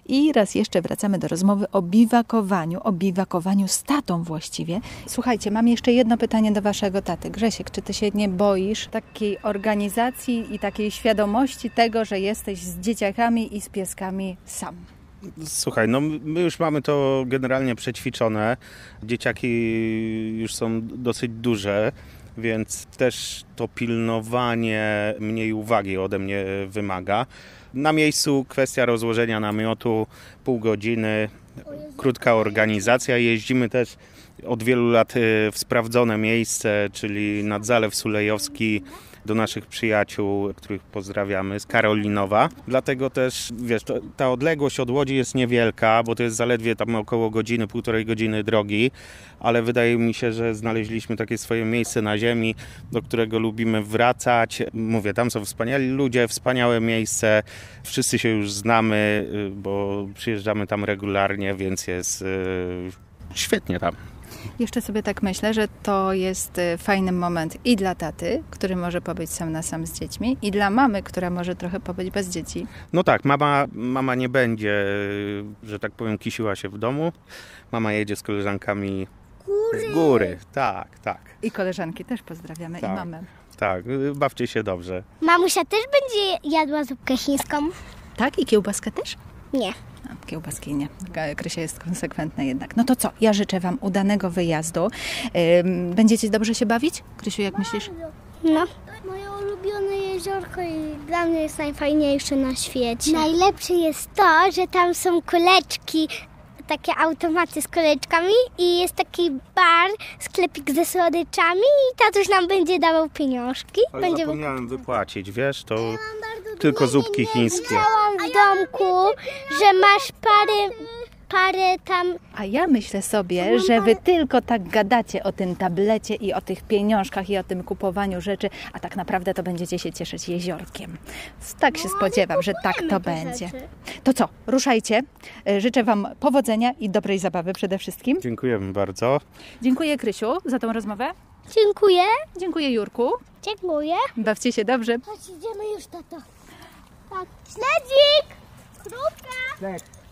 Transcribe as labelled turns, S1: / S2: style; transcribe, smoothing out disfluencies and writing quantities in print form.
S1: I raz jeszcze wracamy do rozmowy o biwakowaniu z tatą właściwie. Słuchajcie, mam jeszcze jedno pytanie do waszego taty. Grzesiek, czy ty się nie boisz takiej organizacji i takiej świadomości tego, że jesteś z dzieciakami i z pieskami sam?
S2: Słuchaj, no my już mamy to generalnie przećwiczone. Dzieciaki już są dosyć duże, więc też to pilnowanie mniej uwagi ode mnie wymaga. Na miejscu kwestia rozłożenia namiotu, pół godziny, krótka organizacja. Jeździmy też od wielu lat w sprawdzone miejsce, czyli nad Zalew Sulejowski, do naszych przyjaciół, których pozdrawiamy, z Karolinowa. Dlatego też, wiesz, ta odległość od Łodzi jest niewielka, bo to jest zaledwie tam około godziny, półtorej godziny drogi, ale wydaje mi się, że znaleźliśmy takie swoje miejsce na ziemi, do którego lubimy wracać. Mówię, tam są wspaniali ludzie, wspaniałe miejsce, wszyscy się już znamy, bo przyjeżdżamy tam regularnie, więc jest świetnie tam.
S1: Jeszcze sobie tak myślę, że to jest fajny moment i dla taty, który może pobyć sam na sam z dziećmi, i dla mamy, która może trochę pobyć bez dzieci.
S2: No tak, mama nie będzie, że tak powiem, kisiła się w domu. Mama jedzie z koleżankami z góry. Tak.
S1: I koleżanki też pozdrawiamy,
S2: tak,
S1: i mamę.
S2: Tak, bawcie się dobrze.
S3: Mamusia też będzie jadła zupkę chińską?
S1: Tak? I kiełbaskę też?
S3: Nie.
S1: Kiełbaski nie. Krysia jest konsekwentna jednak. No to co? Ja życzę wam udanego wyjazdu. Będziecie dobrze się bawić? Krysiu, jak myślisz?
S3: No. Moje ulubione jeziorko i dla mnie jest najfajniejsze na świecie. Najlepsze jest to, że tam są kuleczki, takie automaty z kuleczkami i jest taki bar, sklepik ze słodyczami i tatuś nam będzie dawał pieniążki.
S2: Ale zapomniałem wypłacić, wiesz, to tylko zupki chińskie.
S3: Widziałam w domku, że masz parę tam...
S1: A ja myślę sobie, że wy tylko tak gadacie o tym tablecie i o tych pieniążkach i o tym kupowaniu rzeczy, a tak naprawdę to będziecie się cieszyć jeziorkiem. Tak się spodziewam, że tak to będzie. To co? Ruszajcie. Życzę wam powodzenia i dobrej zabawy przede wszystkim.
S2: Dziękujemy bardzo.
S1: Dziękuję, Krysiu, za tą rozmowę.
S3: Dziękuję.
S1: Dziękuję, Jurku.
S3: Dziękuję.
S1: Bawcie się dobrze.
S3: Chodź, idziemy już, tato. Tak. Śledzik! Krówka!